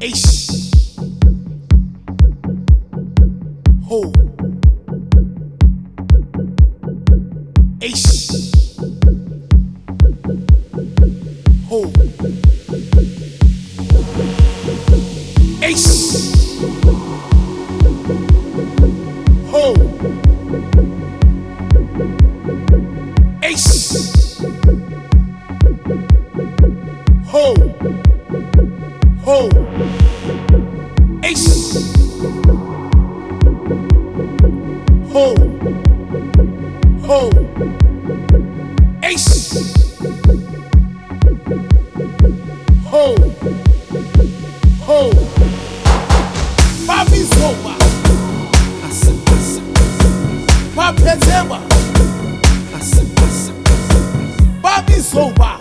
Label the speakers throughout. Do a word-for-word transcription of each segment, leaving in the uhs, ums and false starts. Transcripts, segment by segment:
Speaker 1: Ace. Ho. Ace. Ho. Ace. Ho. Ace. Ho. Ho. Ace. Ho. Ho. Ace. Ho. Ho. Bobby Zoba. Mapetema. Bobby Zoba.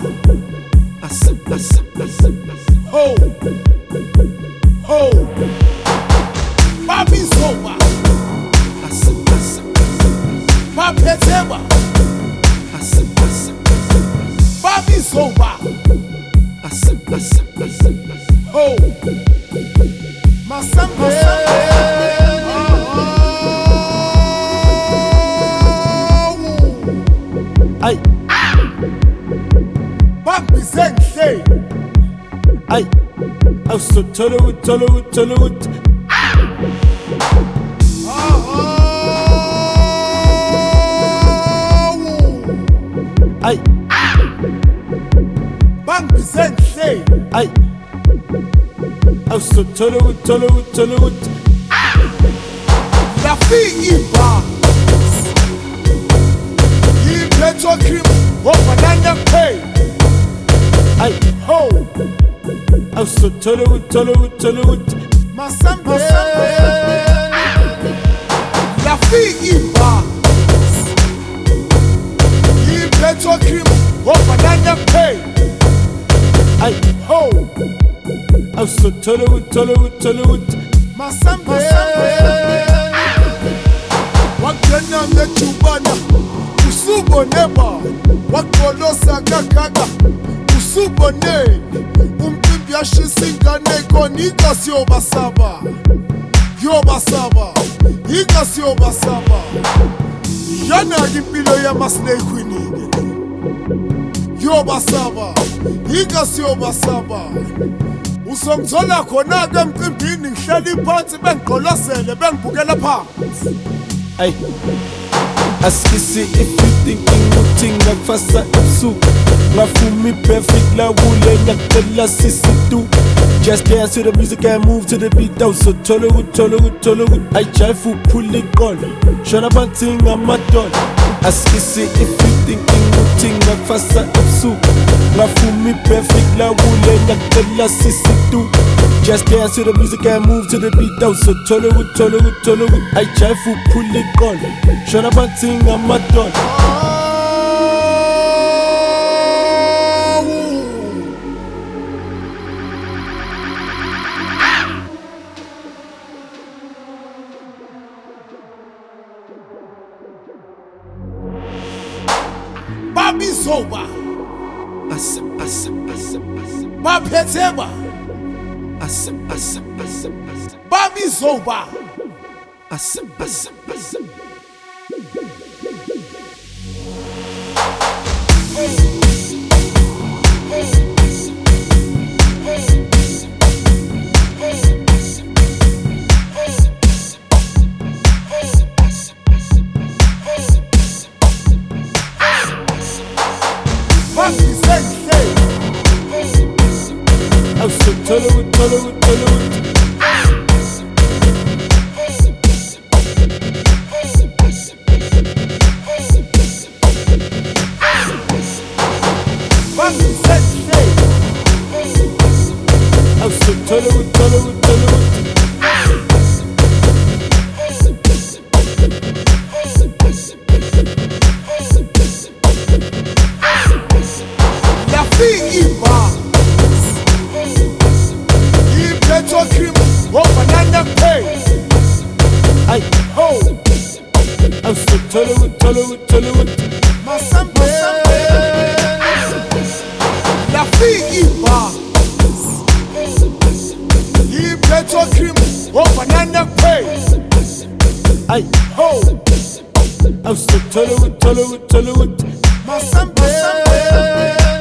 Speaker 1: Ho. Ho. Bobby Zoba. Mapetema. Bobby Zoba. Ho. Masamba.
Speaker 2: Ay,
Speaker 1: Bobby Zense.
Speaker 2: ay, I'm so Tollywood, Tollywood, Tollywood. Ay,
Speaker 1: Bobby Zense.
Speaker 2: ay, I'm so Tollywood, Tollywood, Tollywood.
Speaker 1: Rafiki Bar. He Petro Kim. Banana Pay.
Speaker 2: Ay,
Speaker 1: Ho.
Speaker 2: I'm so Tollywood, Tollywood, Tollywood.
Speaker 1: Masamba. Rafiki Bar. He Petro Kim. Banana Pay.
Speaker 2: Ay,
Speaker 1: Ho.
Speaker 2: I'm so Tollywood, Tollywood, Tollywood.
Speaker 1: Masamba. Wakena ngechubana. Usubo neba. Wakolosa kakaga. Usubo ne. Umtimbi ashisingane konika sio basaba. Yo basaba. Ika sio basaba. Yana gimpilo ya masne kwinige. Yo basaba. Ika sio basaba. Usomthola khona ke mcimbini ngihleli phansi bengigqolosele bengibukela phansi.
Speaker 2: Ay, askisi if you thinking utinga fasa ipsu. Ngafumi perfect la wule nyakela sisi tu. Just dance to the music and move to the beat. Down so Tollywood, Tollywood, Tollywood. I try to pull it on. Shona banting I'm a don. Askisi if you thinking utinga fasa ipsu. Ngafumi perfect la wule nyakela sisi tu. Just dance to the music and move to the beat. Down so Tollywood, Tollywood, Tollywood. I try to pull it on. Shona banting I'm a don.
Speaker 1: Bobby Zoba.
Speaker 2: Asa, asa, asa, asa.
Speaker 1: Mapetema.
Speaker 2: Asa, asa, asa, asa.
Speaker 1: Bobby Zoba.
Speaker 2: Asa, asa, asa.
Speaker 1: Bobby Zense.
Speaker 2: I'm so Tollywood, Tollywood, Tollywood.
Speaker 1: Bobby Zense.
Speaker 2: I'm so Tollywood, Tollywood, Tollywood.
Speaker 1: Rafiki Bar. He Petro Kim. Banana Pay.
Speaker 2: Ay,
Speaker 1: Ho.
Speaker 2: I'm so Tollywood, Tollywood, Tollywood.
Speaker 1: Masamba. Rafiki Bar.
Speaker 2: Ay, ho. I was so tell it, tell it, tell it.
Speaker 1: Masambe.